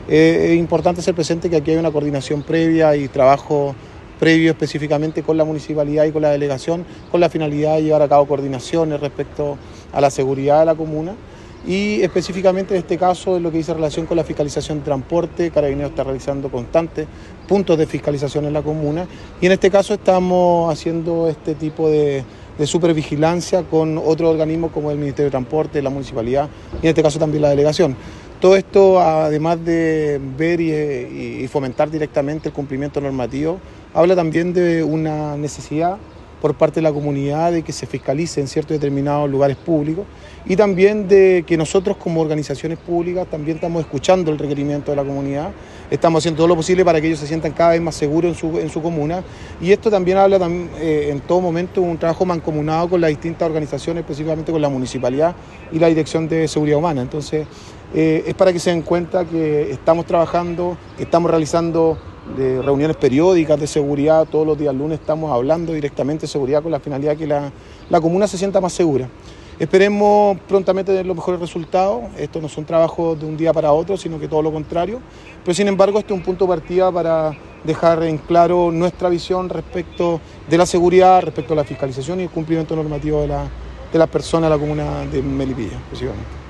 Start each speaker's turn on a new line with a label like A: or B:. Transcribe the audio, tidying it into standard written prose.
A: Es importante ser presente que aquí hay una coordinación previa y trabajo previo específicamente con la municipalidad y con la delegación, con la finalidad de llevar a cabo coordinaciones respecto a la seguridad de la comuna. Y específicamente en este caso, en lo que dice relación con la fiscalización de transporte, Carabineros está realizando constantes puntos de fiscalización en la comuna y en este caso estamos haciendo este tipo de supervigilancia con otros organismos como el Ministerio de Transporte, la municipalidad y en este caso también la delegación. Todo esto, además de ver y fomentar directamente el cumplimiento normativo, habla también de una necesidad por parte de la comunidad de que se fiscalice en ciertos determinados lugares públicos y también de que nosotros como organizaciones públicas también estamos escuchando el requerimiento de la comunidad, estamos haciendo todo lo posible para que ellos se sientan cada vez más seguros en su comuna y esto también habla en todo momento de un trabajo mancomunado con las distintas organizaciones, específicamente con la municipalidad y la Dirección de Seguridad Humana. Entonces, es para que se den cuenta que estamos trabajando, que estamos realizando reuniones periódicas de seguridad, todos los días lunes estamos hablando directamente de seguridad con la finalidad de que la comuna se sienta más segura. Esperemos prontamente tener los mejores resultados, estos no son trabajos de un día para otro, sino que todo lo contrario, pero sin embargo este es un punto de partida para dejar en claro nuestra visión respecto de la seguridad, respecto a la fiscalización y el cumplimiento normativo de las personas de la comuna de Melipilla, específicamente.